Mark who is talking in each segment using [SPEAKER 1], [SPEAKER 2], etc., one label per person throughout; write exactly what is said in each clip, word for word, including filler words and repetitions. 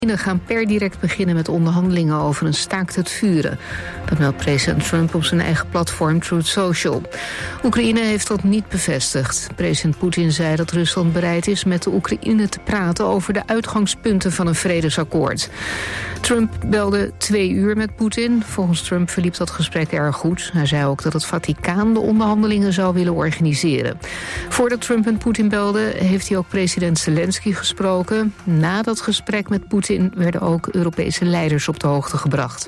[SPEAKER 1] Oekraïne gaan per direct beginnen met onderhandelingen over een staakt het vuren. Dat meldt president Trump op zijn eigen platform Truth Social. Oekraïne heeft dat niet bevestigd. President Poetin zei dat Rusland bereid is met de Oekraïne te praten over de uitgangspunten van een vredesakkoord. Trump belde twee uur met Poetin. Volgens Trump verliep dat gesprek erg goed. Hij zei ook dat het Vaticaan de onderhandelingen zou willen organiseren. Voordat Trump met Poetin belde, heeft hij ook president Zelensky gesproken. Na dat gesprek met Poetin werden ook Europese leiders op de hoogte gebracht.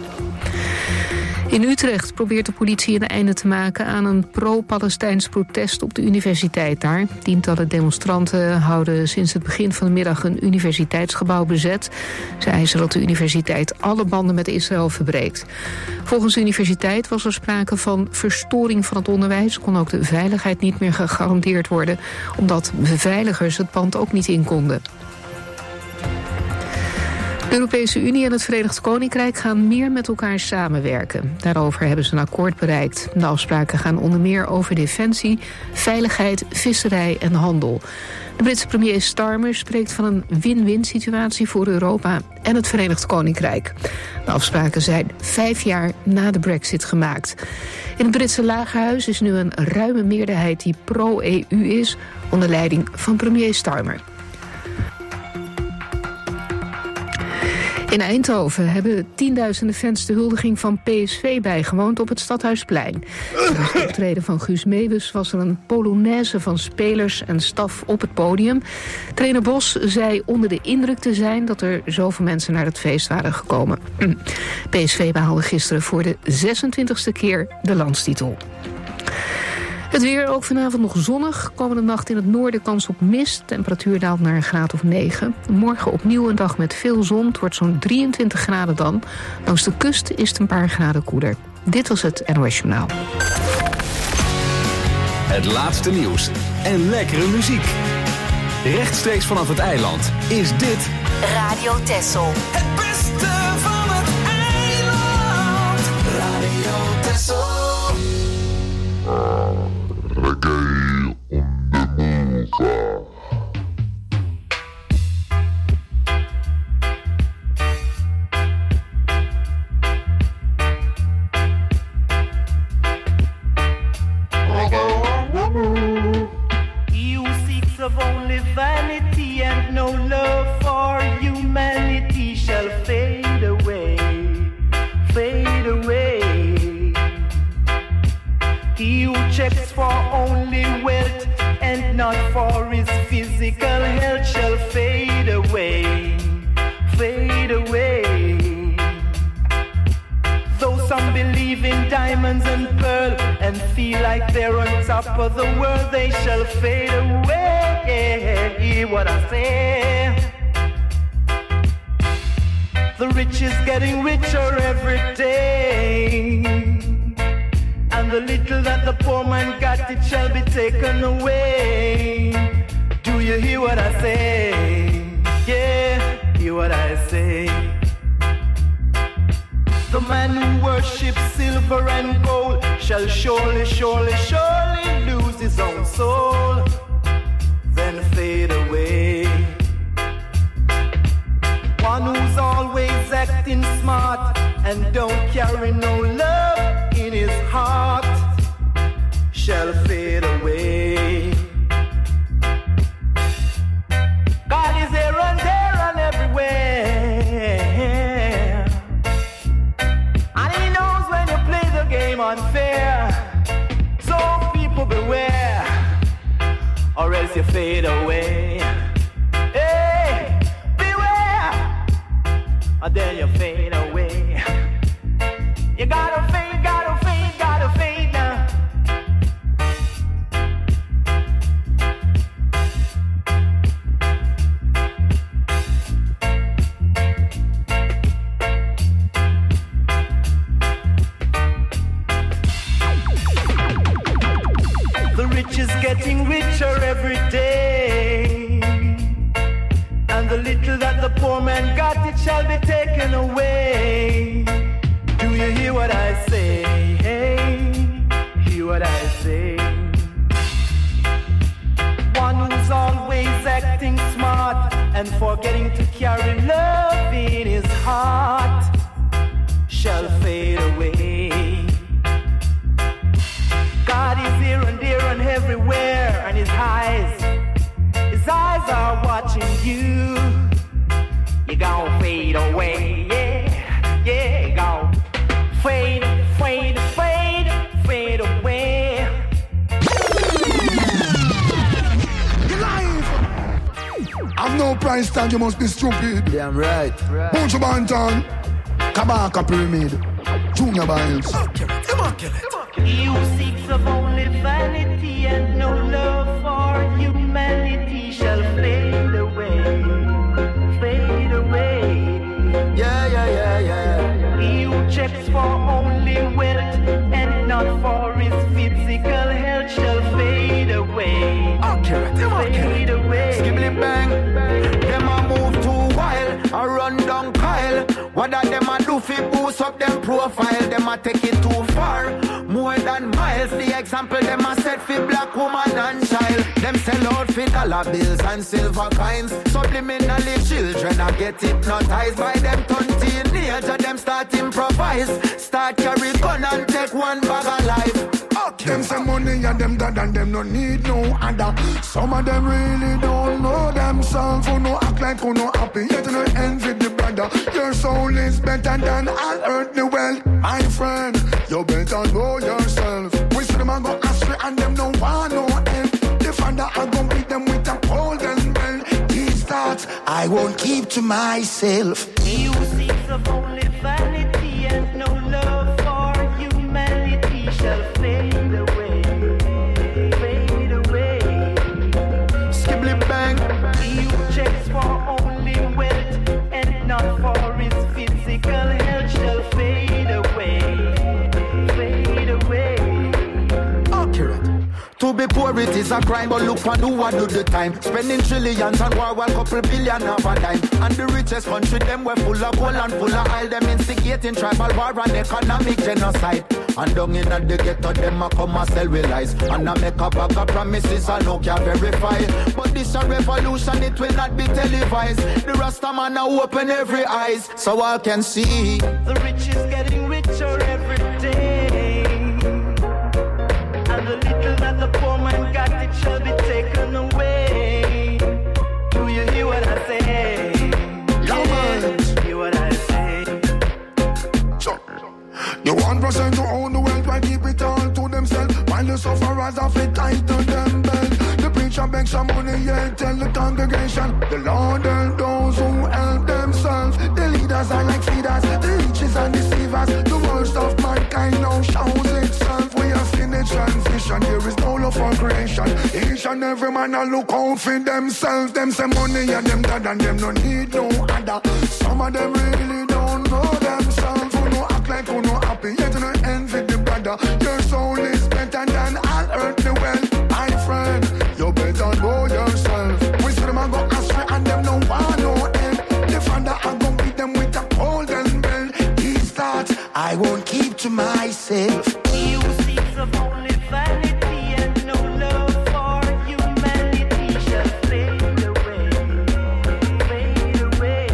[SPEAKER 1] In Utrecht probeert de politie een einde te maken aan een pro-Palestijns protest op de universiteit daar. Tientallen demonstranten houden sinds het begin van de middag een universiteitsgebouw bezet. Ze eisen dat de universiteit alle banden met Israël verbreekt. Volgens de universiteit was er sprake van verstoring van het onderwijs. Kon ook de veiligheid niet meer gegarandeerd worden, omdat beveiligers het pand ook niet in konden. De Europese Unie en het Verenigd Koninkrijk gaan meer met elkaar samenwerken. Daarover hebben ze een akkoord bereikt. De afspraken gaan onder meer over defensie, veiligheid, visserij en handel. De Britse premier Starmer spreekt van een win-win situatie voor Europa en het Verenigd Koninkrijk. De afspraken zijn vijf jaar na de Brexit gemaakt. In het Britse Lagerhuis is nu een ruime meerderheid die pro-E U is, onder leiding van premier Starmer. In Eindhoven hebben tienduizenden fans de huldiging van P S V bijgewoond op het Stadhuisplein. Tijdens het optreden van Guus Meeuwis was er een polonaise van spelers en staf op het podium. Trainer Bos zei onder de indruk te zijn dat er zoveel mensen naar het feest waren gekomen. P S V behaalde gisteren voor de zesentwintigste keer de landstitel. Het weer, ook vanavond nog zonnig. Komende nacht in het noorden kans op mist. Temperatuur daalt naar een graad of negen. Morgen opnieuw een dag met veel zon. Het wordt zo'n drieëntwintig graden dan. Langs de kust is het een paar graden koeler. Dit was het N O S Journaal.
[SPEAKER 2] Het laatste nieuws en lekkere muziek. Rechtstreeks vanaf het eiland is dit
[SPEAKER 3] Radio Texel.
[SPEAKER 4] Het beste van het eiland. Radio Texel.
[SPEAKER 5] Reggae on the move.
[SPEAKER 6] He who seeks of only vanity and no love for humanity shall fade away, fade away. He who checks for only wealth and not for his physical health shall fade away, fade away. Though some believe in diamonds and pearl and feel like they're on top of the world, they shall fade away. What I say? The rich is getting richer every day. And the little that the poor man got, it shall be taken away. Do you hear what I say? Yeah, hear what I say. The man who worships silver and gold shall surely, surely, surely lose his own soul, then fade away. One who's always acting smart and don't carry no love in his heart shall fade away. God is here and there and everywhere, and he knows when you play the game unfair. So people beware, or else you fade away. Hey, beware, or then you fade away. You gotta fade, gotta fade, gotta fade now. The rich is getting richer every day, and the little that the poor man got, it shall be taken away. Do you hear what I say? Hey, hear what I say? One who's always acting smart and forgetting to carry love in his heart shall fade away. God is here and there and everywhere, and his eyes, his eyes are watching you. You gon' fade away, yeah, yeah, you gon' fade, fade, fade, fade away.
[SPEAKER 3] Your life, I've no price tag, you must be stupid.
[SPEAKER 7] Damn right. right.
[SPEAKER 3] Bunch of Banton, Kabaka Pyramid, Junior Biles.
[SPEAKER 6] You seeks of only vanity and no love for humanity shall fade away, fade away.
[SPEAKER 7] Yeah, yeah, yeah, yeah.
[SPEAKER 6] He who checks for only wealth and not for his physical health shall fade away, fade away.
[SPEAKER 7] Skibbly bang, them a move too wild, a run down Kyle. What that them a do fi boost up them profile? Them a take it too far, more than miles. The example them a set fi black woman and child. Them sell out fi dollar bills and silver coins. Subliminally children a get hypnotized by them turn teenager. Them start improvise, start carry gun and take one bag of life.
[SPEAKER 3] Okay. Them say money and them dad and them no need no other. Some of them really don't know themselves. Who no act like who no happy, yet no envy the brother. Your soul is better than all earthly wealth. My friend, you better know yourself. We see them a go astray and them no want no help. The father a go beat them with a golden bell. These thoughts I won't keep to myself.
[SPEAKER 6] He who seeks of only vanity and no love for humanity shall fade away, fade away.
[SPEAKER 7] Skibbly bang.
[SPEAKER 6] He who checks for only wealth and not for his physical health shall fade away, fade away.
[SPEAKER 7] Accurate. To be poor it is a crime, but look on who a do the time. Spending trillions on war while couple billion have a dime. And the richest country them were full of gold and full of oil. Them instigating tribal war and economic genocide. And down in the ghetto them a come a sell with lies. And a make a bag of promises and no can verify. But this a revolution, it will not be televised. The Rasta man a open every eyes so I can see.
[SPEAKER 6] The rich is getting richer every day, and the little that the poor man got, it shall be taken away. Do you hear what I say?
[SPEAKER 3] Yeah,
[SPEAKER 6] hear what I say?
[SPEAKER 3] So, the one percent who own the wealth, why keep it all to themselves? While the sufferers have it tight to them belt. The preacher begs some money, yeah, tell the congregation. The Lord help those who help themselves. The leaders are like feeders, the riches and deceivers. The worst of mankind now shows itself. We are finished transition, there is no love for creation. Each and every man a look out for themselves. Them say money and them dad and them no need no other. Some of them really don't know themselves. Who no act like who no happy, yet no envy the brother. Your soul is better than all earthly wealth. My friend, you better know yourself. We see them a go astray and them no want no help. The father a go beat them with a golden bell. These thoughts I won't keep to myself.
[SPEAKER 6] He who seeks of only vanity and no love for humanity shall fade away, fade away.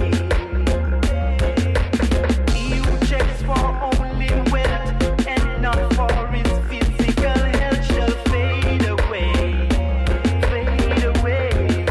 [SPEAKER 6] He who checks for only wealth and not for his physical health shall fade away, fade away.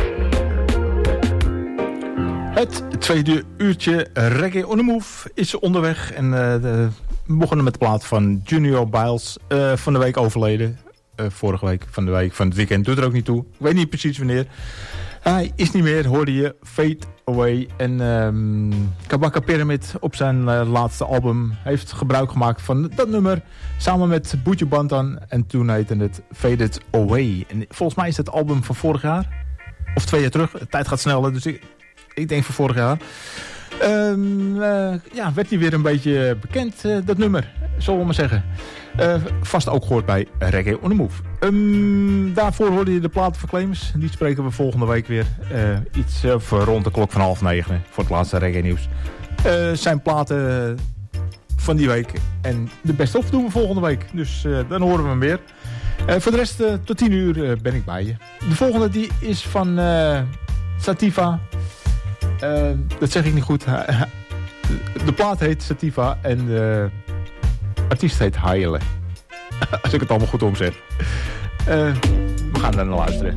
[SPEAKER 8] Het tweede uurtje Reggae on the Move is onderweg. En uh, de, we begonnen met de plaat van Junior Biles. Uh, van de week overleden. Uh, vorige week, van de week, van het weekend. Doet er ook niet toe. Ik weet niet precies wanneer. Hij is niet meer, hoorde je. Fade Away. En um, Kabaka Pyramid op zijn uh, laatste album heeft gebruik gemaakt van dat nummer. Samen met Boetje Bantan. En toen heette het Faded Away. En volgens mij is het album van vorig jaar. Of twee jaar terug. De tijd gaat sneller, dus ik... Ik denk van vorig jaar. Um, uh, ja, werd hij weer een beetje bekend, uh, dat nummer. Zullen we maar zeggen. Uh, vast ook gehoord bij Reggae on the Move. Um, daarvoor hoorde je de platen van Clemens. Die spreken we volgende week weer. Uh, iets uh, rond de klok van half negen. Voor het laatste reggae nieuws. Uh, zijn platen van die week. En de best of doen we volgende week. Dus uh, dan horen we hem weer. Uh, voor de rest, uh, tot tien uur uh, ben ik bij je. De volgende die is van uh, Sativa. Uh, dat zeg ik niet goed. De plaat heet Sativa en de artiest heet Haile. Als ik het allemaal goed omzet. Uh, we gaan daar naar luisteren.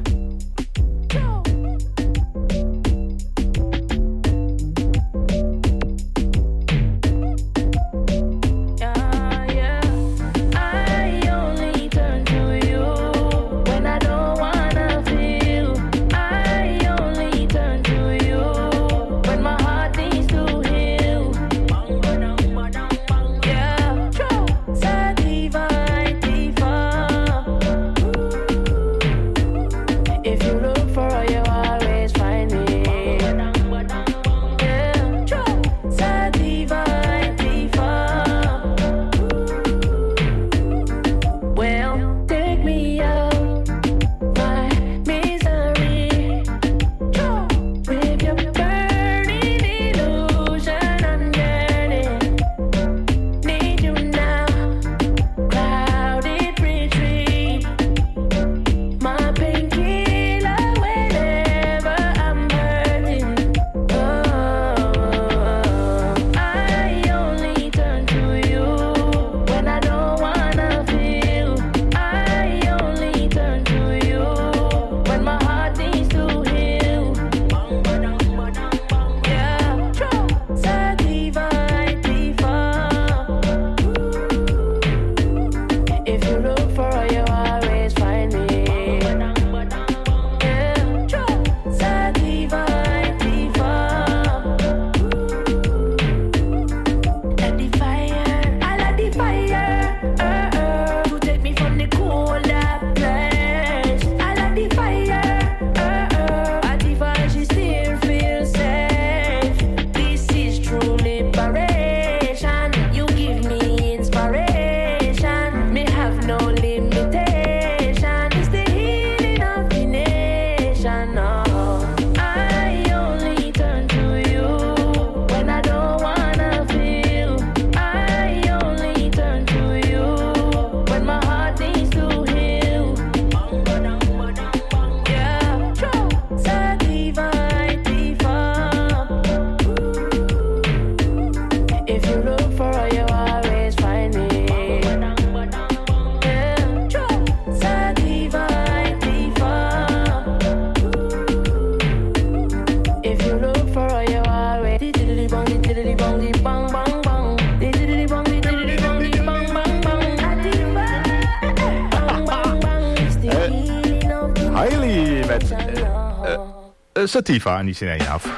[SPEAKER 8] Sativa en die zijn één af.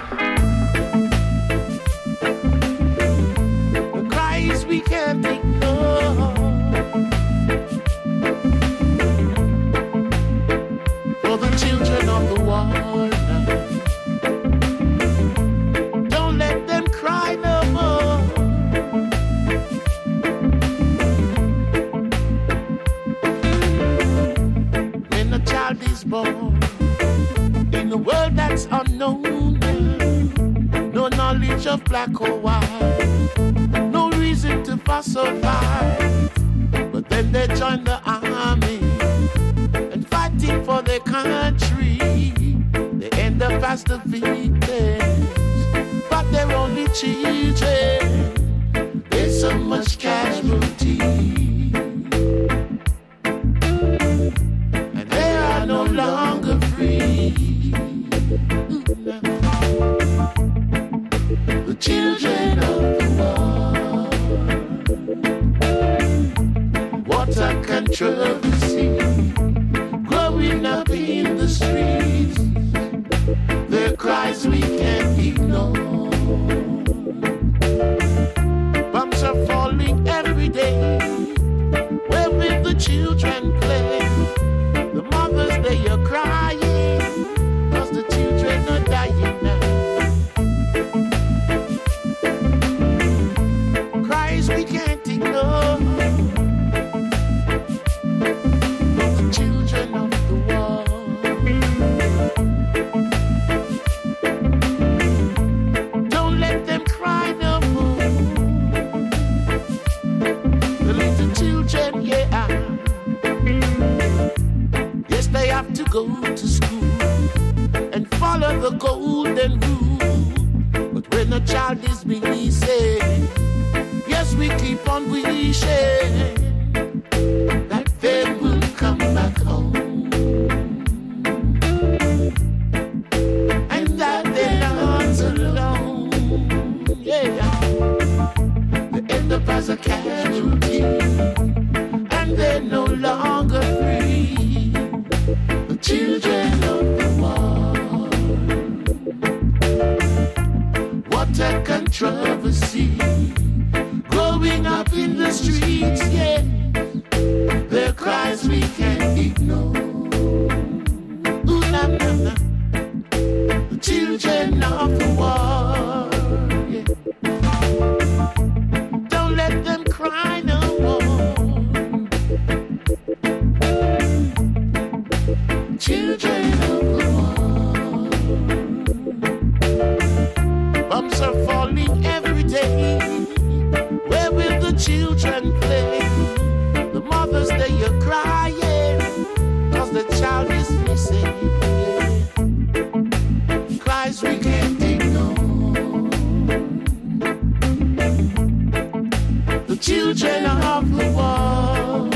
[SPEAKER 9] Of black or white, no reason to fuss or fight. But then they join the army and fighting for their country. They end up as the victims, but they're only children. There's so much casualty, and they are no longer free. Children of the world, what a controversy, growing up in the streets, their cries we can't ignore. Bombs are falling every day, where will the children play? The mothers, they are crying, cause the children are dying now. We can't ignore. controversy. Growing up in the streets, yeah, their cries we can't ignore. Ooh, nah, nah, nah. The children of the war, yeah. Don't let them cry no more. Children of the war. Bombs are falling every day. Where will the children play? The mothers, they are crying, cause the child is missing. Cries we can't ignore. The children of the world.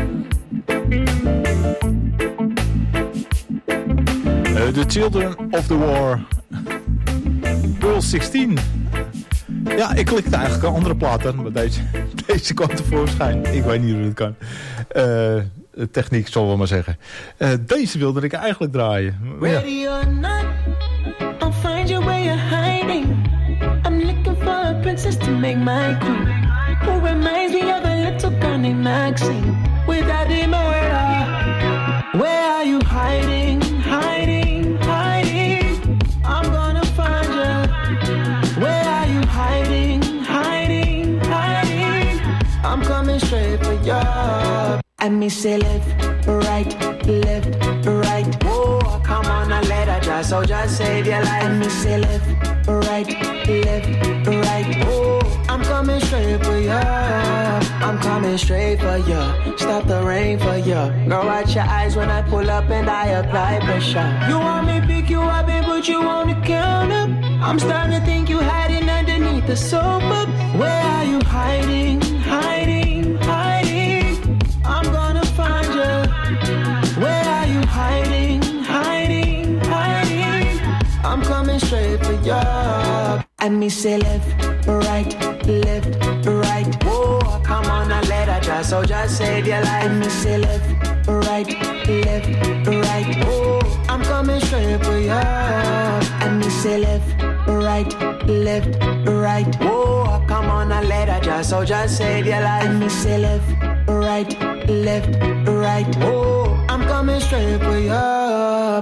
[SPEAKER 8] Uh, the Children of the War. Girl zestien. Ja, ik klikte eigenlijk een andere plaat aan, maar deze, deze kwam tevoorschijn. Ik weet niet hoe het kan. Uh, techniek, zal we maar zeggen. Uh, deze wilde ik eigenlijk draaien.
[SPEAKER 10] Ready or not, I'll find you where you're hiding. I'm looking for a princess to make my queen. Who reminds me of a little girl named Maxine. Without the murder, where are you hiding, hiding, hiding? I'm gonna find you. Where are you hiding, hiding, hiding? I'm coming straight for you. And me say left, right, left, right. Whoa, come on and let her just, so just save your life. And me say left, right, left, right. Whoa, I'm coming straight for you. I'm coming straight for you. Stop the rain for you. Girl, watch your eyes when I pull up and I apply pressure. You want me pick you up and put you on the counter? I'm starting to think you hiding underneath the sofa. Where are you hiding, hiding, hiding? I'm gonna find you. Where are you hiding, hiding, hiding? I'm coming straight for you. And me say left, right, left, right. Whoa, come on and let her just, so just save your life. And me say left, right, left, right. Whoa, I'm coming straight for you. And me say left, right, left, right. Whoa, come on and let her just, so just save your life. And me say left, right, left, right. Whoa, I'm coming straight for you.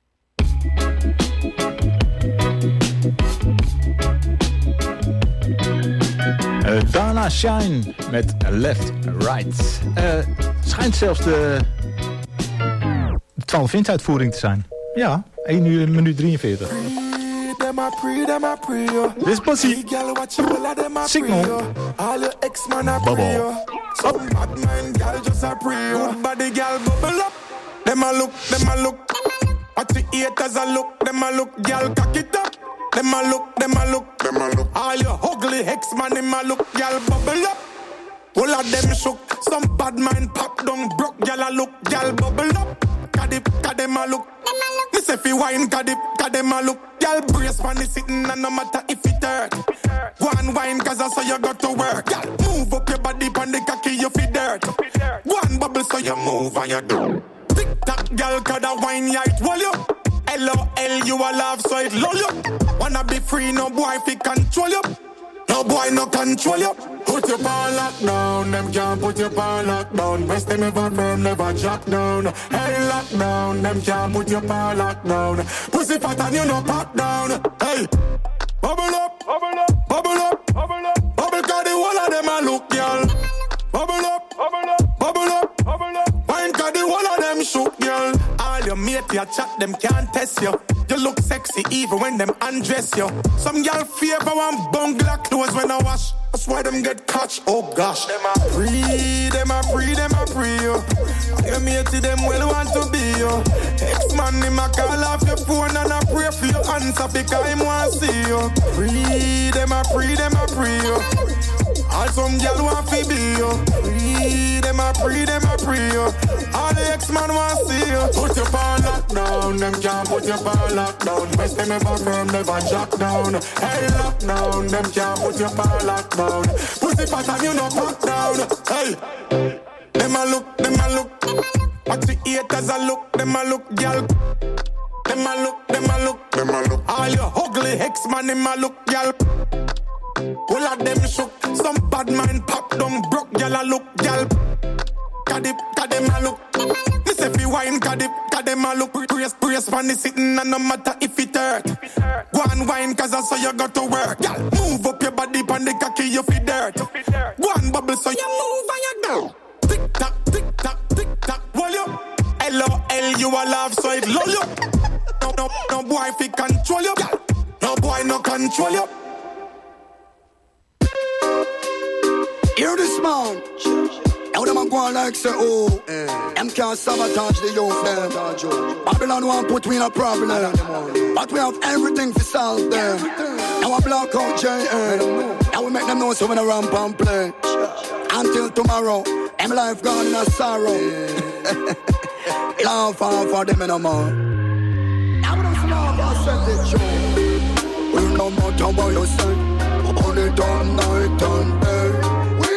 [SPEAKER 8] Uh, Dana Shine met Left Right. Uh, schijnt zelfs de, de twaalf inch uitvoering te zijn. Ja, één uur, minuut drieënveertig. Dit is Pussy. Signal. Bubble.
[SPEAKER 3] Them a look, them a look. What the haters a look, them a look. Girl, cock it up. Them a look, them a look, them a look. All your ugly hex man, them a look. Girl, bubble up. All of them shook. Some bad mind pop down broke. Girl a look, girl bubble up. Cadip, cause them a look. Me say fi wine, cadip, cause them a look. Girl brace when it's sitting and no matter if it hurt. Go and wine cause I saw you got to work. Girl, move up your body pon the cocky you fi dirt. Go and bubble so you move and you do. Tick tock, girl, cause the wine light wall you. L O L you a laugh so it lull you. Wanna be free, no boy fi control you. No boy no control you. Put your ball lockdown, them can't put your ball lockdown. Rest them ever firm, never drop down. Hey lockdown, them can't put your ball lockdown. Pussy fat and you no pop down. Hey, bubble up, bubble up, bubble up, bubble up. Bubble cause the whole of them a look, y'all. Bubble up, bubble up, bubble up, bubble up. Wine cause the whole of them shook, girl. All your mate, your chat, them can't test you. You look sexy even when them undress you. Some girl favor one bungler clothes when I wash. That's why them get catch, oh gosh. Them a free, them a free, them a free you. You mate to them well want to be you. Ex-man him a call off your phone and a pray for your answer because him want see you. Free, them a free, them a free you. All some girl want to be you. Free, them a free, them a free you. All the ex-man want to see you. Put your ball lockdown, them can't put your ball lockdown. Best them ever firm, never jack down. Hey lockdown, them can't put your ball lockdown. Pussy fat and you no pop down. Hey, them a look, them a look. Watch the haters a look, them a look, girl. Them a look, them a look, them a look. All your ugly hex man, them a look, girl. All of them shook. Some bad mind pop down, broke gyal a look, gyal. Kadip, kadem a look. Me say fi wine, kadip, kadem a look. Brace, brace for the sitting and no matter if it hurt. Go and wine, cause I saw you got to work. Gyal, move up your body pon the cocky, you fi dirt. Go and bubble so you move and you go. Tick tock, tick tock, tick tock. Hold you. L O L, you a laugh so it lull you. No, no, no boy fi control you. Gyal, no boy no control you.
[SPEAKER 11] Hear this man. Now them a go on like say oh, eh. Them can't sabotage the youth them. Babylon won't put me in a problem, but we have everything to solve them. Now I block out J N. Now we make them know so when I ramp and play. Until tomorrow, them life gone in a sorrow. Laugh off for them in a man. Now we don't laugh off set it show. We no matter what you say, only done night and day.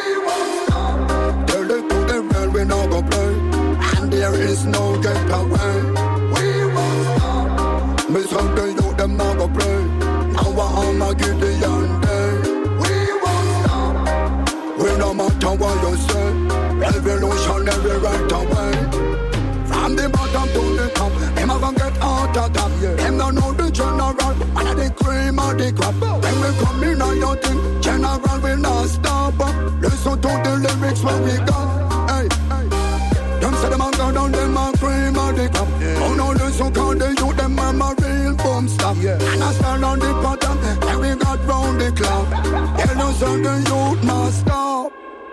[SPEAKER 11] We no go play, and there is no get away. We won't stop. Me say the youth them no go play. Now I'm a Gideon day. We won't stop. We no matter what you say, revolutionary right away. From the bottom to the top, them a gon' get out of top. Them don't know the general, and the cream of the crop. When we come in on your thing, general will not stop. Listen to the lyrics when we got. Hey, hey. Them say them a go down, them a cream of the crop. Oh no, they so called the youth, them a my real boom stop. Yeah. And I stand on the bottom, and we got round the clock. Tell us how the youth must stop.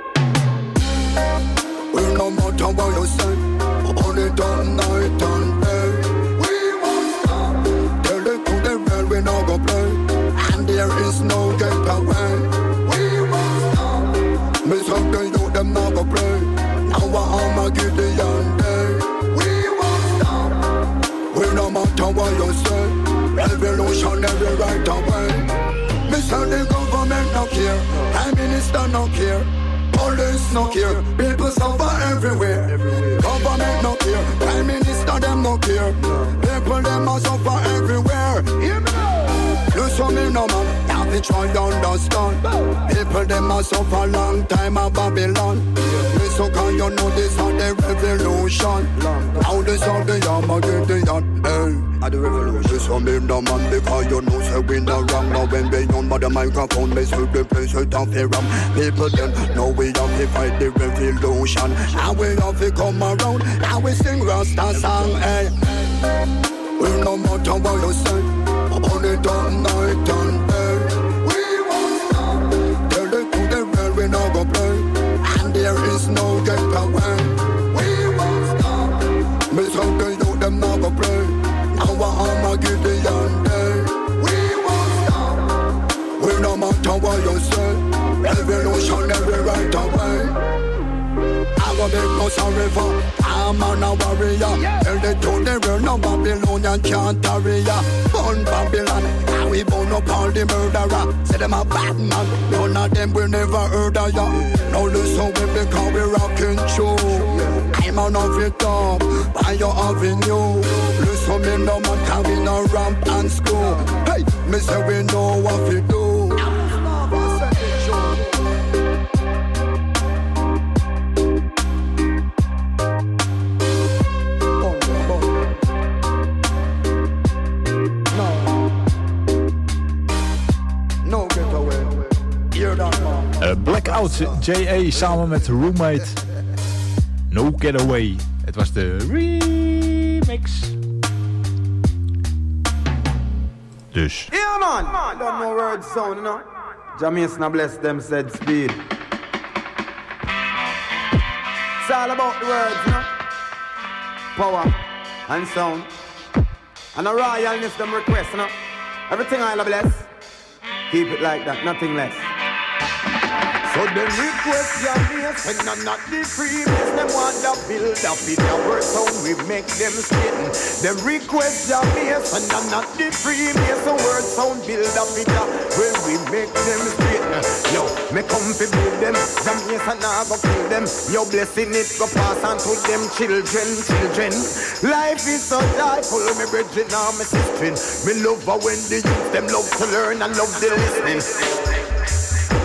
[SPEAKER 11] We no matter what you say, only done night and day. We won't stop. Tell the to the real, we no go play, and there is no get away. We won't stop. Me say the youth, them no go play. Now I'm a Gideon day. We won't stop. We no matter what you say, revolutionary right away. Me say the government no care, Prime Minister no care, police no care, people suffer everywhere. Government no care, Prime Minister them no care, people them a suffer everywhere. Hear me now. Listen me no man, now we try to understand. People them a suffer long time a Babylon. So can you know this are the revolution? How this are the Armageddon? Hey, at the revolution. So me no man because you know say we no wrong. Now when we on by the microphone, they say the place it off the ram. People then know we have to fight the revolution. How we have to come around, how we sing Rasta song. Hey, we no matter what you say, only done night and day. We won't stop. Tell the to the real we no go play. There is no get away. We won't stop. Me say the youth them now go play. Now I'm a Gideon day. We won't stop. We no matter what you say, revolutionary right away. I go big no sorry for. I'm on a warrior. Tell the truth, the real no Babylonian can't tarry ya. Born Babylon, now we burn up all the murderer. Say them a bad man, none of them we never heard of ya. Now listen we because we rockin' true. I'm on off it up, by your avenue. Listen me no man carrying a ramp and school. Hey, me say we know what we do.
[SPEAKER 8] Uh, Blackout J A samen met Roommate No Getaway. Het was de remix. Dus.
[SPEAKER 6] Yeah man, I don't know word sound, you know. Jamaican bless them said speed. It's all about the words, you know. Power and sound. And a royalness them request, you know. Everything I'll bless. Keep it like that, nothing less. So them request your base and I'm not the free base. Them want to build up in the word sound, we make them straighten. Them request your base and I'm not the free base. So word sound build up in the well, we make them straighten. Yo, me come to build them. Jamaican I go kill them. Yo, blessing it go pass on to them children, children. Life is so joyful, me brethren and me sister. Me love her when the youth them love to learn and love the listening.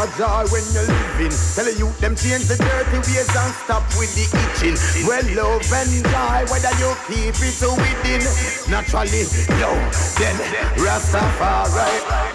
[SPEAKER 12] joy when you're living. Tell you them change the dirty ways and stop with the itching. Well, love and joy, whether you keep it within. Naturally, yo, then Rastafari.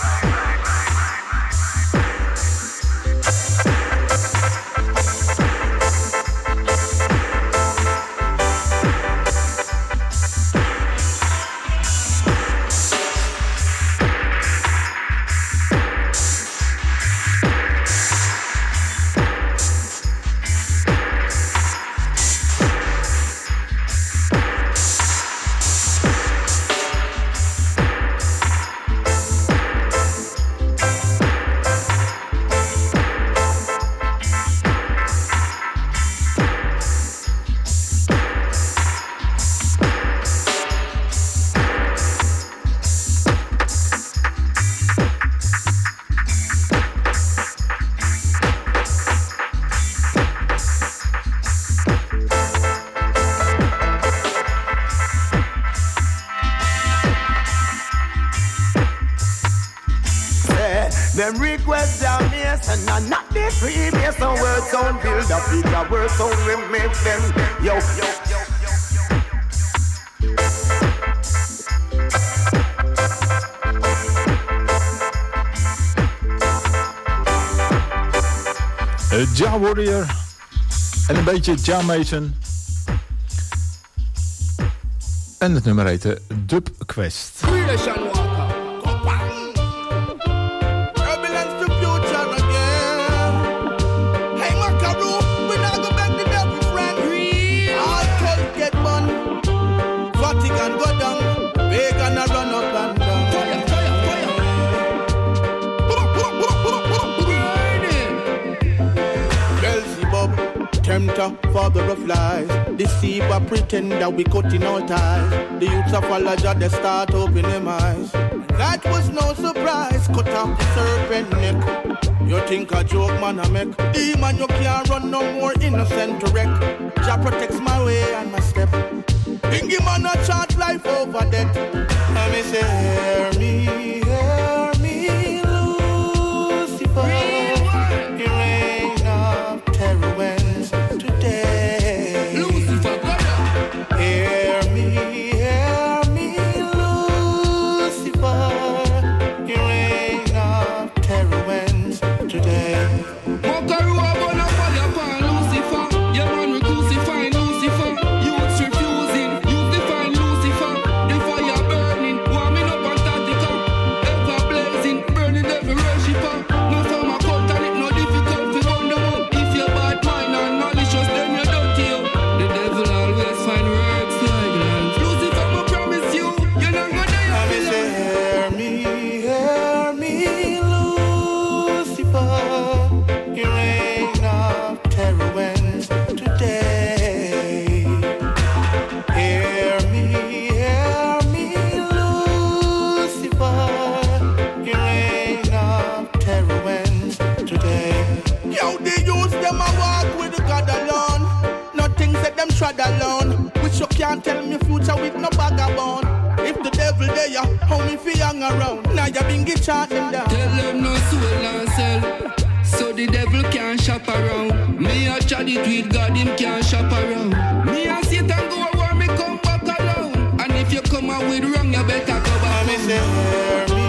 [SPEAKER 12] Them request down here, and I'm not the previous. So words don't build up, bigger words only make them. Yo, yo, yo,
[SPEAKER 8] yo. Uh, Ja Warrior en een beetje Ja Mason. En het nummer heette Dub Quest.
[SPEAKER 9] Father of lies, deceiver, pretender, we cutting our ties. The youths of Alaja, they start opening them eyes. That was no surprise, cut off the serpent neck. You think a joke, man, I make. Demon, you can't run no more innocent to wreck. Jah protects my way and my step. Bingy man, a chant life over death. Let me say, hear me, hear me, Lucifer. You reign of terror when alone, which you can't tell me future with no vagabond. If the devil there, ya, how me fi hang around? Now you been get charging down.
[SPEAKER 13] Tell them no soul and sell, so the devil can't shop around. Me a chat it with God, him can't shop around. Me a sit and go where me come back alone. And if you come out with wrong, you better go back.
[SPEAKER 9] Me say, hear me.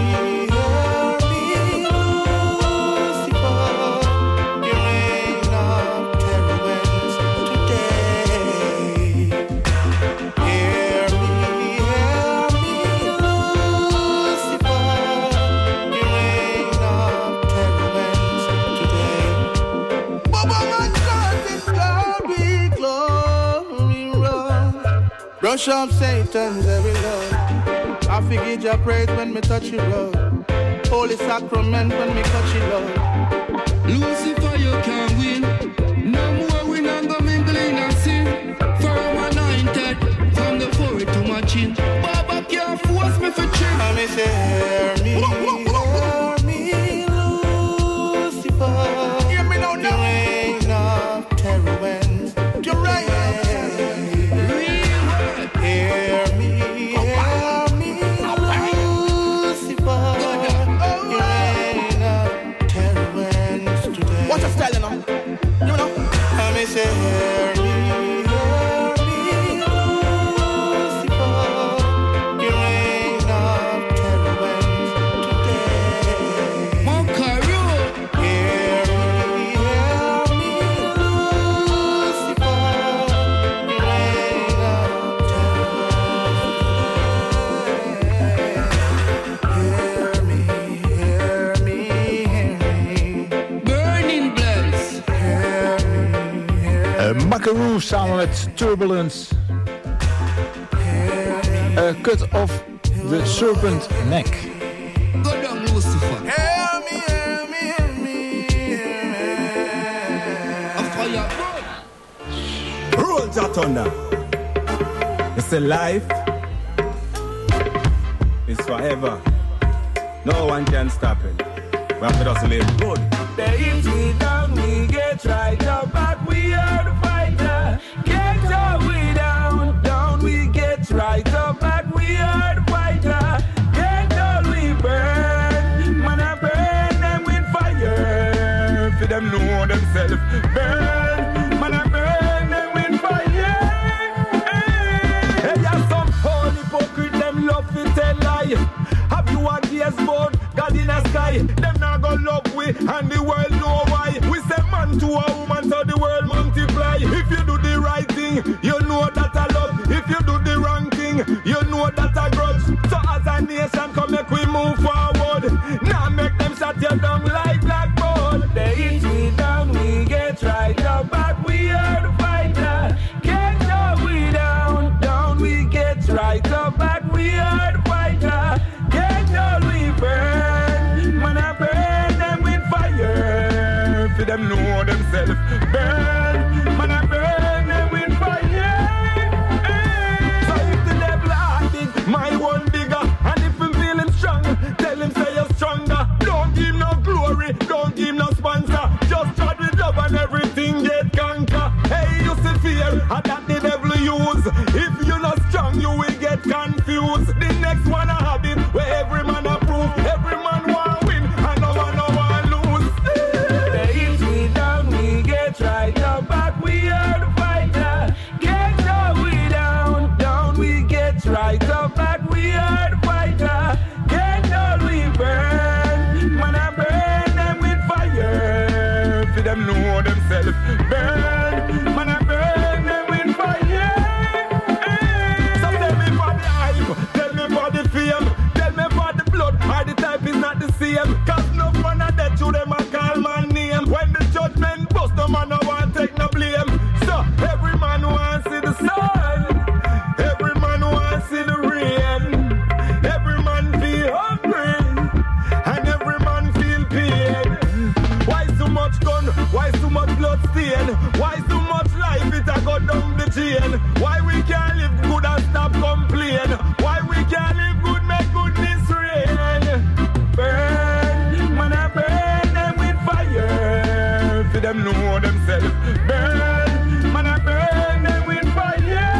[SPEAKER 9] Brush off Satan's every love. I forget your praise when me touch your road. Holy sacrament when me touch your Lord.
[SPEAKER 13] Lucifer, you can't win. No more we not go mingle in a sin. For I'm anointed from the forehead to my chin. Baba can't force me for chin.
[SPEAKER 9] I me say, hear me, hear me, Lucifer. Hear me now, now. You reign of terror when you reign. Terror
[SPEAKER 8] Macaroon samen met Turbulence. Uh, cut off the serpent neck.
[SPEAKER 13] Go down, Lucifer.
[SPEAKER 9] Hear me, hear me, hear me, hear me.
[SPEAKER 13] A fire burn.
[SPEAKER 14] Roll that thunder. It's a life. It's forever. No one can stop it. We have to just live good.
[SPEAKER 6] They hit me down, we get right up, but we are the fighter. Get our way down, down we get right up, but we are the fighter. Get all we burn, man I burn them with fire. For them know themselves, burn, man I burn them with fire. Hey, yeah, some whole hypocrite, them love to tell lie. Have you a guess about God in the sky? Them not gonna love we and the world know why. We say man to a woman so the world multiply. If you do the right thing, you know that I love. If you do the wrong thing, you know that I grudge. So as a nation come make we move forward. Now make them shut you down like blackboard. They hit me down, we get right up, but we are the fighter. Get our way down, down we get right up, but we are the fighter. Get all we burn, man I burn them with fire. For them know themselves, burn, man I burn them with fire. So if the devil hard it, my one bigger. And if him feeling strong, tell him say you're stronger. Don't give him no glory, don't give him no sponsor. Just try with love and everything get conquer. Hey, you see fear, and that the devil use. If you're not strong, you will get confused. The next one I have it, where every man approve, every man want win, and no one no one lose. They hit me down, we get right up, but we are the fighter. Get our way down, down we get right up, but we are the fighter. Get all we burn, man I burn them with fire. For them know themselves, burn, man I burn them with fire. So tell me for the hype, tell me for the fame, tell me for the blood, or the type is not the same. Cause no one of that to them I call my name. When the judgment bust, no man no want take no blame. So every man wants see the sun, every man wants see the rain. Every man feel hungry, and every man feel pain. Why so much gun? Why so much blood stain? Why so much life it a go down the chain? Why we can't live good and stop complain? Why we can't live good, make goodness rain? Burn, man I burn them with fire. For them know themselves, burn, man I burn them with fire.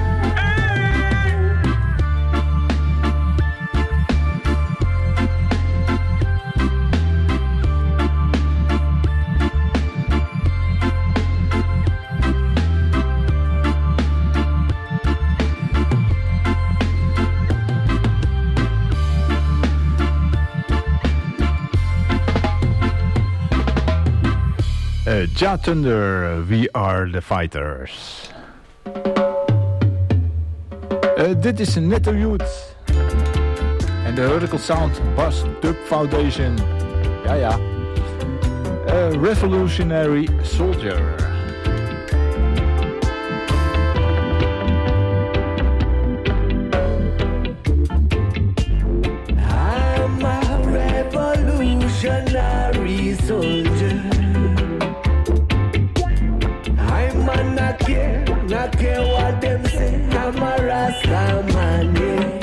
[SPEAKER 8] Uh, Ja Thunder, We Are The Fighters. Uh, dit is Netto Youth. En de Hurricle Sound Bass Dub Foundation. Ja, ja. Uh, Revolutionary Soldier.
[SPEAKER 15] I'm a revolutionary soldier. I'm a not care, not care what them say. I'm a Rasta man, yeah.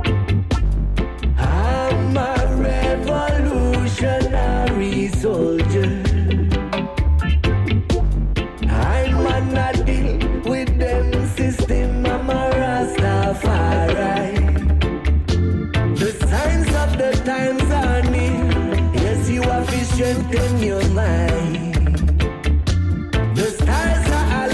[SPEAKER 15] I'm a revolutionary soldier. I'm a not deal with them system. I'm a Rastafari. The signs of the times are near. Yes, you have to strengthen your mind. The stars are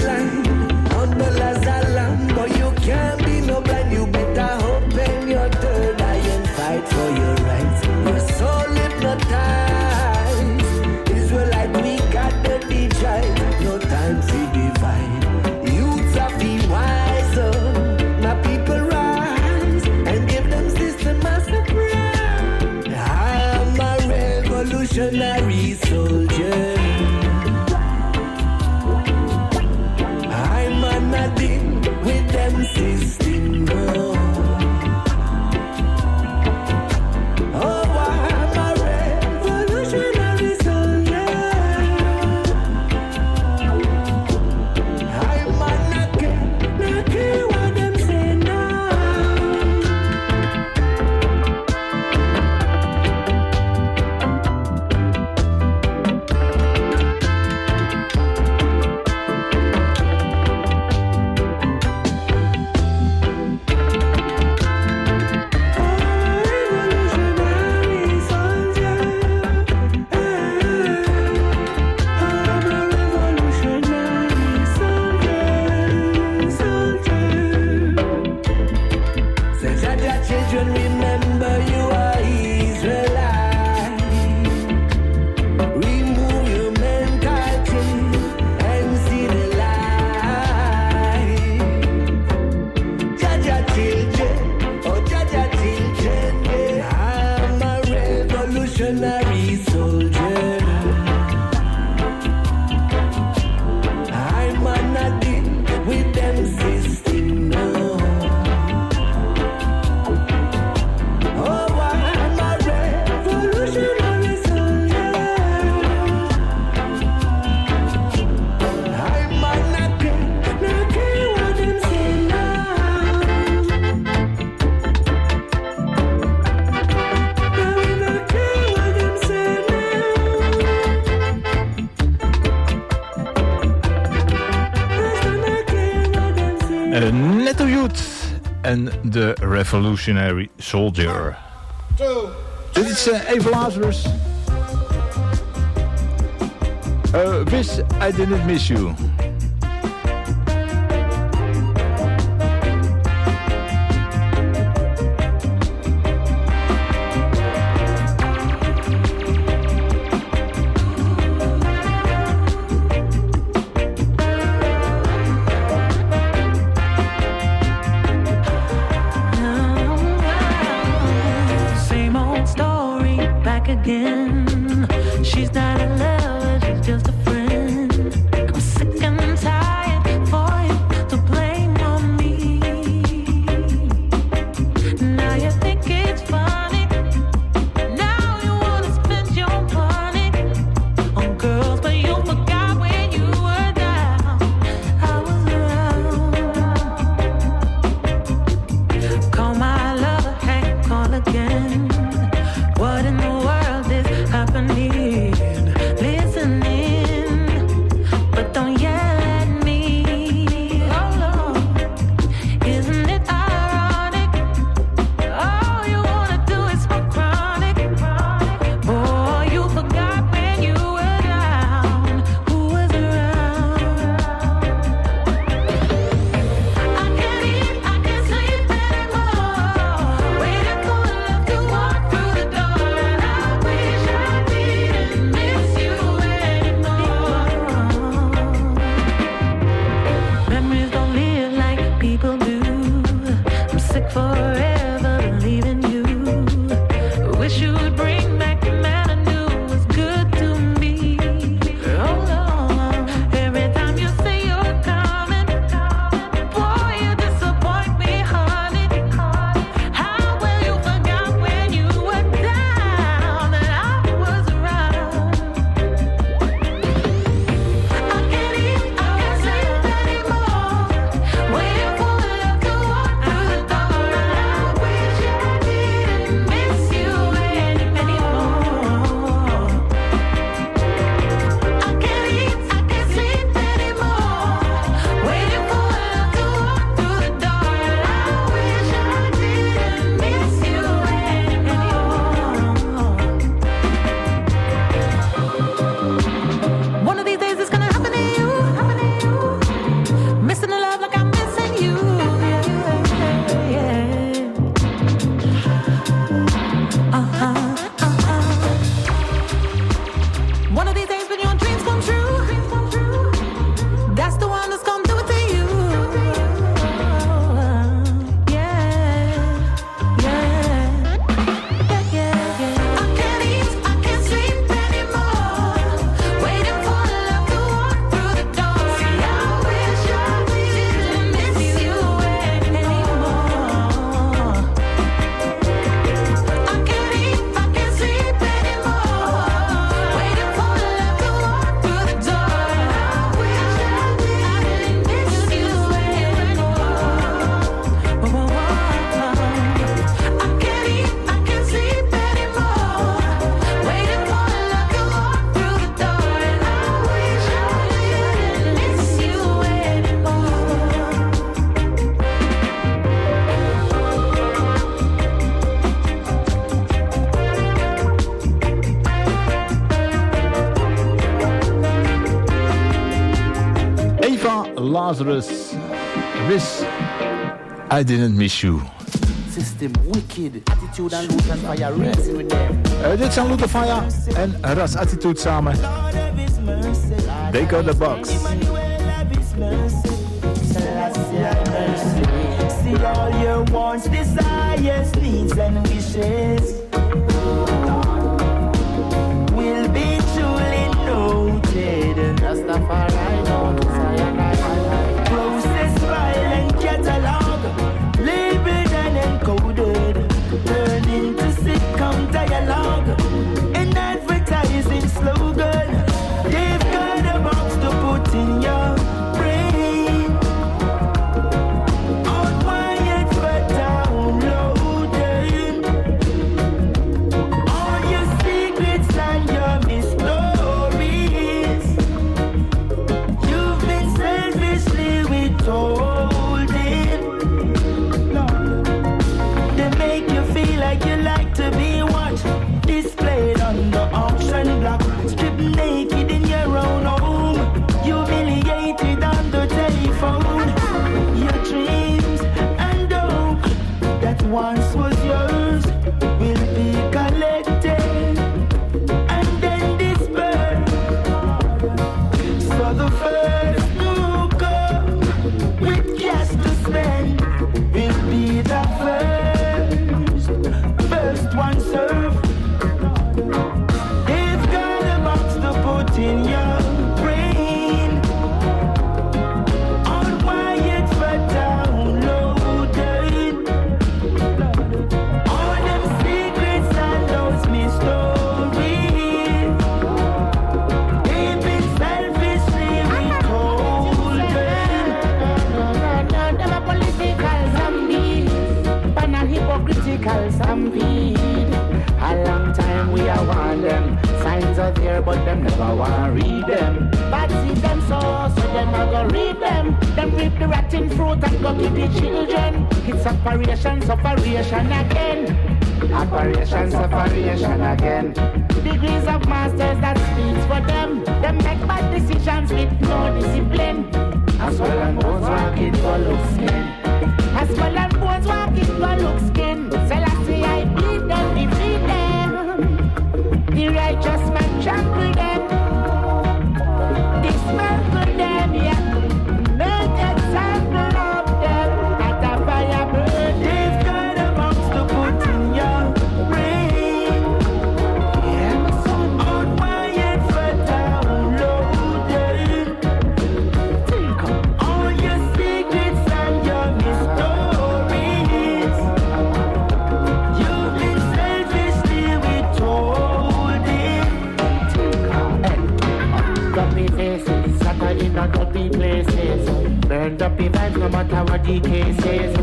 [SPEAKER 15] not deal with them system, no. Oh, I'm a revolutionary soldier. I might not care, not care what them say now. Children, remember you are Israelite. Remove your mentality and see the light. Jaja children, oh Jaja children, yeah. I'm a revolutionary soldier. I'm not deal with them system, no.
[SPEAKER 8] Netto Youth en The Revolutionary Soldier. Dit is uh, even Lazarus. Uh, Wish I Didn't Miss You.
[SPEAKER 10] Again, she's not a lover, she's just a friend. I'm sick and
[SPEAKER 8] Lazarus. Wish I didn't miss you.
[SPEAKER 12] System wicked. Attitude and loot and fire racing with them.
[SPEAKER 8] Uh, dit zijn Luther Fire en Ras Attitude samen. They got the box.
[SPEAKER 16] See all your wants, desires, needs and wishes will be truly noted.
[SPEAKER 12] Rastafari, no desire.
[SPEAKER 16] Process file and catalog, labeled and encoded, turn into sitcom dialogue, an advertising slogan. They've got a box to put in your brain, on wired for downloading, all your secrets and your mysteries. You've been selfishly withholding. They make you feel like you like to be watched, displayed on the auction block, stripped naked in your own home, humiliated on the telephone. Your dreams and hope that once was yours will be collected and then dispersed. So the first who come with cash to spend will be the first, first one served. They've got a box to put in your brain, on wired for downloading, all them secrets and those mysteries. They've been selfishly withholding.
[SPEAKER 17] Them a political zombies, but not hypocritical zombies. A long time we are warn them. Signs are there, but them never want read them. But see them so, so them a go read them. Them reap the rotten fruit and go give the children. It's operation, separation again. Operation, separation again. Degrees of masters that speaks for them. Them make bad decisions with no discipline. As well as bones walking for look skin. As well as bones walking for look skin. Selassie I bleed them, defeat them. The righteous man trample them. Dismantle them, yeah. Make example of them. At a fire burn.
[SPEAKER 16] They've got a box to put in your brain, on wired for downloading, all your secrets and your mysteries. You've been selfishly withholding.
[SPEAKER 17] Dumpy faces, sucker in a dumpy places. Burn dumpy vibes no matter what the case is.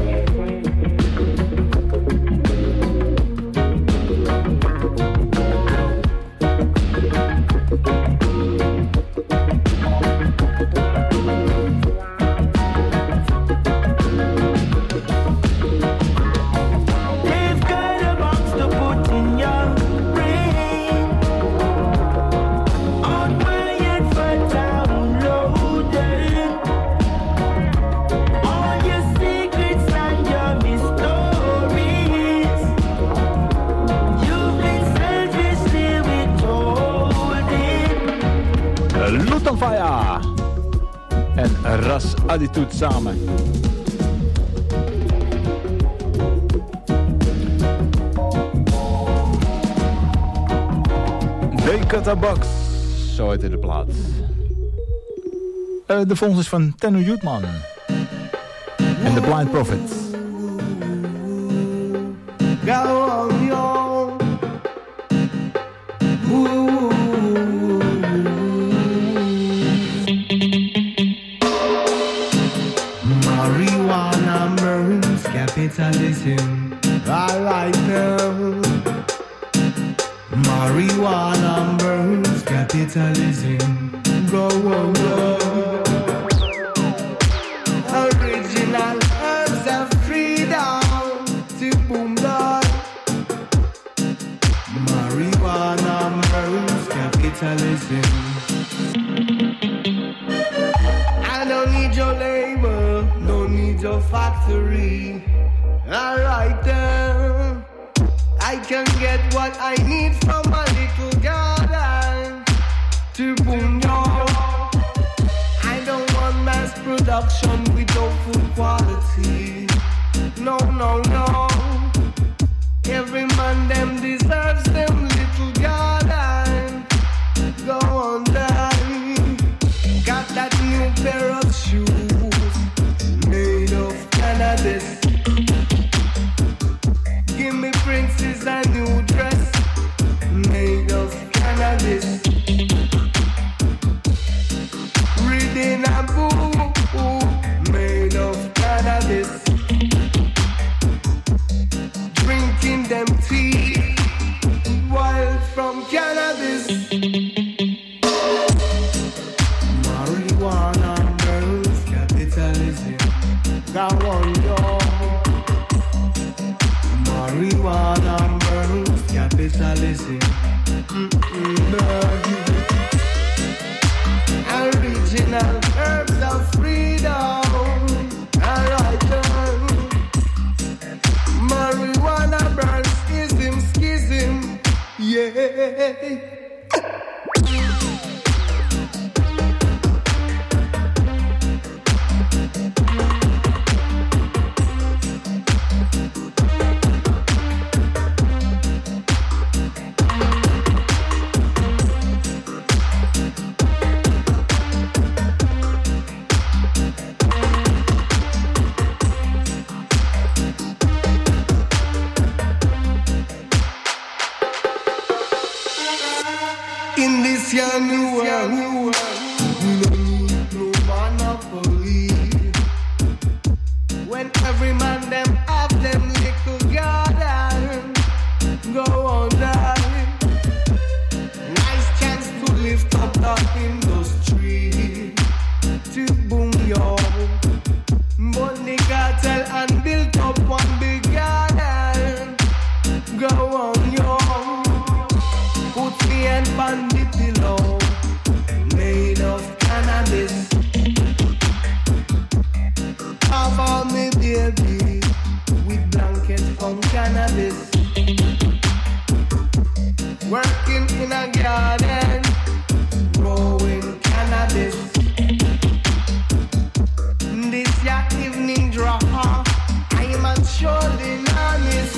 [SPEAKER 16] They've got a box to put in your brain, on wired for downloading, all your secrets and your mysteries. You've been selfishly withholding.
[SPEAKER 8] Luther Fire en Ras Attitude samen. They got a box. Zo heette de plaat. Uh, de volgende is van Tenno Jutman. En The Blind Prophet.
[SPEAKER 15] Go on, yo. Ooh. Marijuana burns capitalism. I like them. Marijuana burns capitalism. Go on, go. Original herbs of freedom to boom down. Marijuana burns capitalism. I don't need your name.
[SPEAKER 16] a factory. Alright then, I can get what I need from a little garden to boom yo. I don't want mass production without food quality. No, no, no. Every man them deserves them little garden. Go on down. Got that new pair of shoes made of cannabis. Give me princess a new dress made of cannabis. Reading a book made of cannabis. Drinking them tea wild from cannabis. Marijuana girls, capitalism. Got one door. Marijuana girls, capitalism. Mm-mm, original herbs of freedom. Alright then. Marijuana burns, schism, schism. Yeah. In this young new world, we don't need no monopoly. When every man them have them little garden, go on down. Nice chance to lift up the industry to boom yo. Money cartel and build up one big garden. Go on yo. Put me and bandit below, made of cannabis. Cover me baby with blanket from cannabis. Working in a garden, growing cannabis. This your evening draw, I'm a surely honest.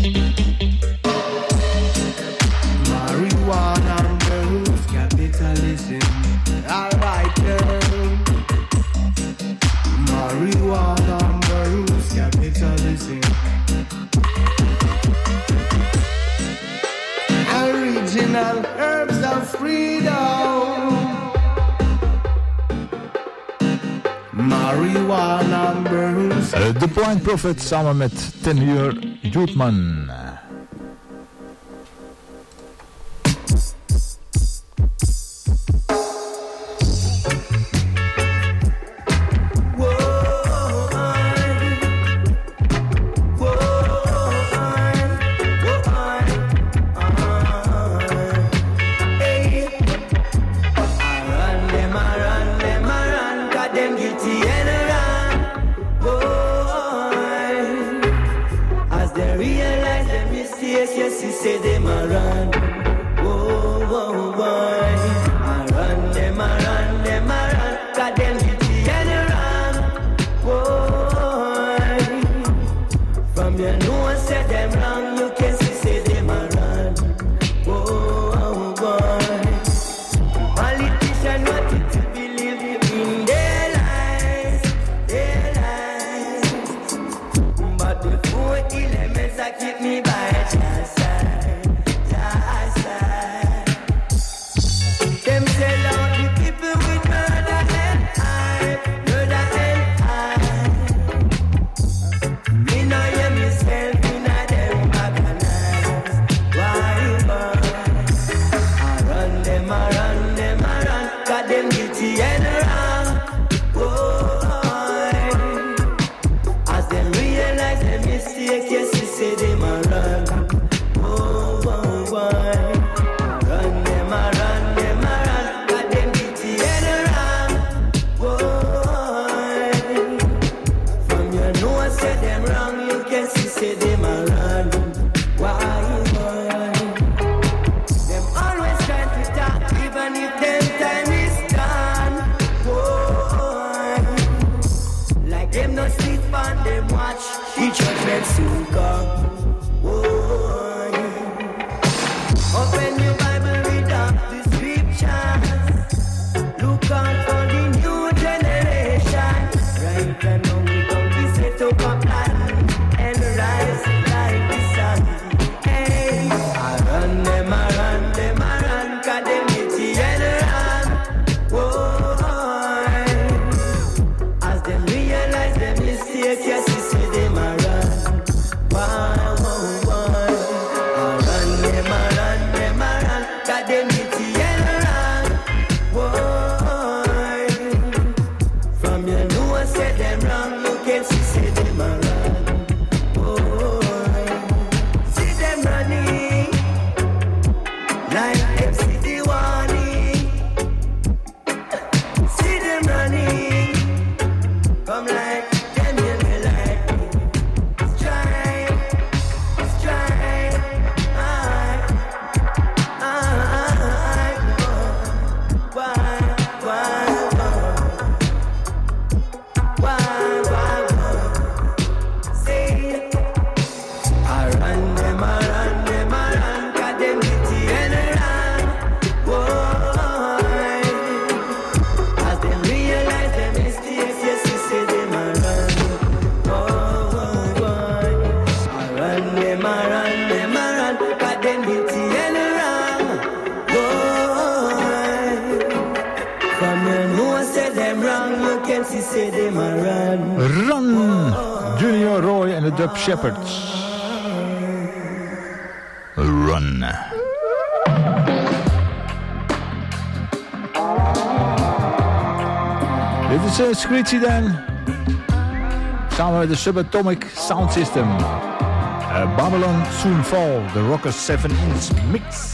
[SPEAKER 16] Marijuana girls, capitalism. Alright girl. Marijuana girls, capitalism. Original herbs of freedom. Marijuana girls.
[SPEAKER 8] Uh, The Blind Prophet samen met Tenure Youthman.
[SPEAKER 16] Realize them
[SPEAKER 15] Them no sleep on them watch. The judgment soon come. Whoa. Open your Bible, read up the scriptures. Look out for the new generation. Right and now we come to set up a plan and rise like the sun. Hey, I run them, I run them, I run, 'cause them itty and run. Whoa, as them realize them mistake, yes, you see them a run. Why, why, why? I run them, I run them, I run, 'cause them itty and run. Whoa, from your nose say them wrong, you can see say them a run. Whoa, see them running like them see the warning. See them running, come like them hear me like me. Strike, strike, I, I, why, why, why, why, why, say, I run them, I run them, I run, 'cause them itty and run. Whoa, as them realize them mistakes, yes, you see them a run. Oh, boy, I run them, I run them, I run, 'cause them itty and run. Boy, from your nose say them wrong, you can see say them a run.
[SPEAKER 8] Run! Junior Roy en de Dub Shepherds. Run. Dit is uh, Screechy Dan. Samen met de Subatomic Sound System. Uh, Babylon Soon Fall, de Rockers seven inch mix.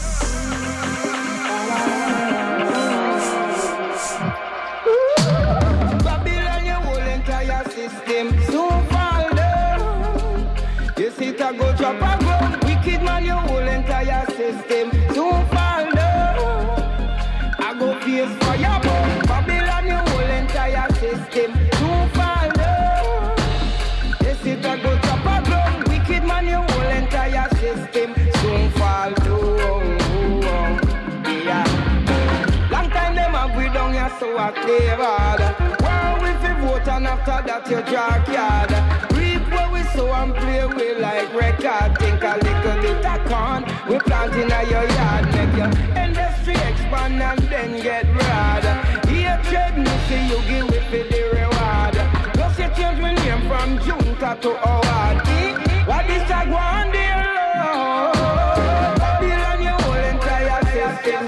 [SPEAKER 18] Babylon, your whole entire system soon fall down. You see it a go drop a ground. Wicked man, your whole entire system soon fall down. I go face for your bone. Babylon, your whole entire system soon fall down. You see it a go drop a ground. Wicked man, your whole entire system soon fall down. Yeah. Long time them a breed down here so I clear hard. Well, we fi vote and after that you draw card. Reap what we sow and play we like record. Think a little bit of corn we plant in your yard. Make your industry expand and then get rad. Here trade me see you give it for the reward. Plus you change my name from Junta to Howard. What is that one dear Lord? Babylon your whole entire system.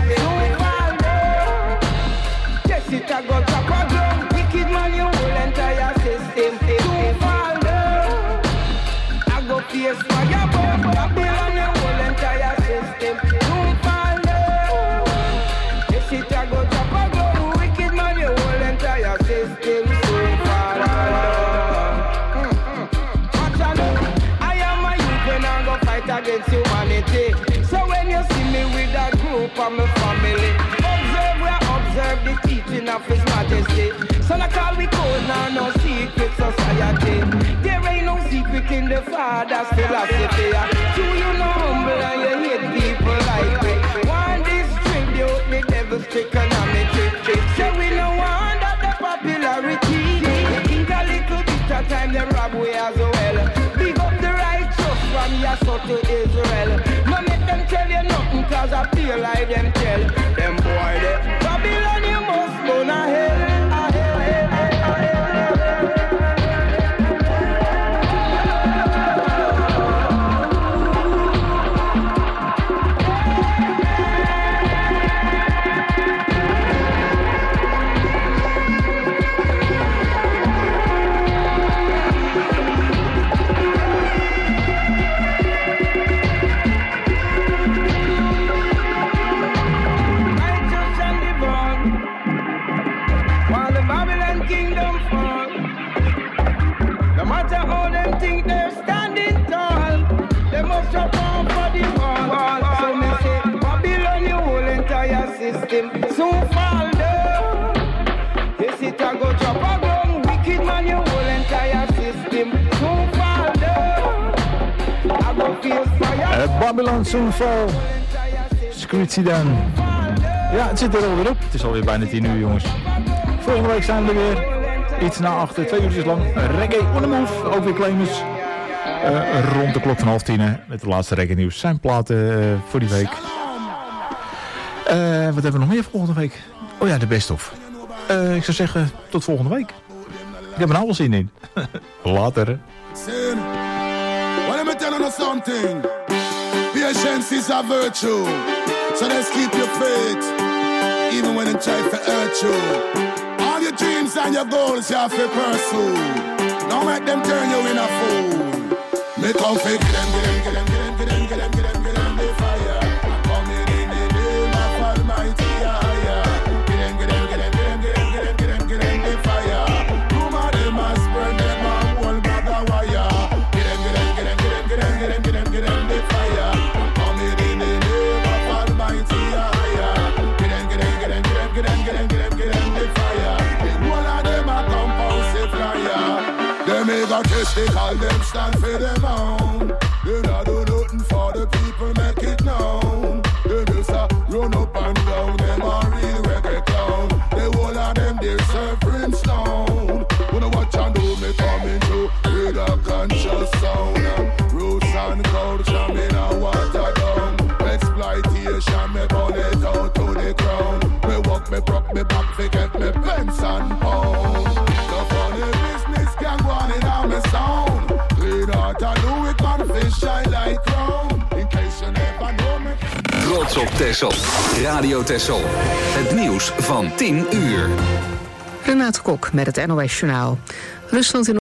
[SPEAKER 18] It a go drop a ground. Wicked man, your whole entire system soon fall down. I go face for your bone. Babylon, your whole entire system soon fall down. Yes, it a go drop a ground. Wicked man, your whole entire system soon fall down. Watch out, I am a youth when I go fight against humanity. So when you see me with a group of my family, observe where observe the teaching of His Majesty. So I call we code now, no secret society. There ain't no secret in the Father's philosophy. Do you know humble and you hate people like me? One distribute the devil's trigonometry. So we no want that the popularity. Think a little bit of time them rob we as well. Big up the righteous from Yasso to Israel. No make them tell you nothing cause I feel like them tell. Them boy they Babylon you must go to hell. System soon fall down. Yes, it a go drop a gun. Wicked man, your whole entire
[SPEAKER 8] Uh, Babylon Soon Fall. Screechy Dan. Ja, het zit er alweer op. Het is alweer bijna tien uur, jongens. Volgende week zijn we er weer. Iets na achter, twee uurtjes lang. Reggae on the move. Ook weer claimers. Uh, rond de klok van half tien. Met de laatste reggae nieuws. Zijn platen uh, voor die week. Uh, wat hebben we nog meer voor volgende week? Oh ja, de best of. Uh, ik zou zeggen, tot volgende week. Ik heb er nou wel zin in. Later.
[SPEAKER 3] Sin. Well, let me tell you something. Patience is a virtue. So let's keep your faith. Even when it tries to hurt you. All your dreams and your goals you have to pursue. Don't let them turn you in a fool. Make them fake them, get them, get them, get them, get them, get them, get them, get them, the fire. I'm coming in the name of Almighty higher. Get them, get them, get them, get them, get them, get them, get them, get them, the fire. Rumor them must burn them on one bag of wire. Get them, get them, get them, get them, get them, get them, get them, get them, the fire. I'm coming in the name of Almighty higher. Get them, get them, get them, get them, get them, get them, get them, get them, the fire. The whole of them a compulsive flyer. They make a test, they call them stand for them own. They not do nothing for the people, make it known. They just a run up and down, them a real reggae clown. They all of them, they serve brimstone. Wanna watch and do me coming through with a conscious sound. Roots and culture, me now water down. Exploitation, me burn it out to the ground. Me walk, me broke, me back, forget me pence and pound. The funny business can go on in on me sound. Clean out and do it, man, fish shine like crown. In case you never know me.
[SPEAKER 2] Trots op Texel. Radio Texel. Het nieuws van tien uur.
[SPEAKER 1] Renate Kok met het N O S Journaal. Rusland in